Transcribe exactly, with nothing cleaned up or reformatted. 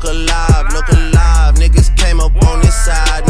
alive, look alive. Niggas came up on this side.